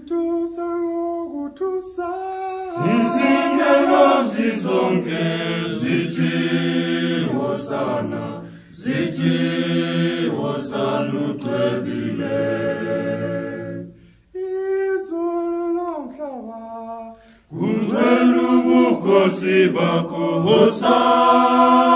Izingelo zizonke zithi hosana, zithi hosana ucwebile. Izulu lomhlaba Kungcwele ubukhosi bakho, hosana.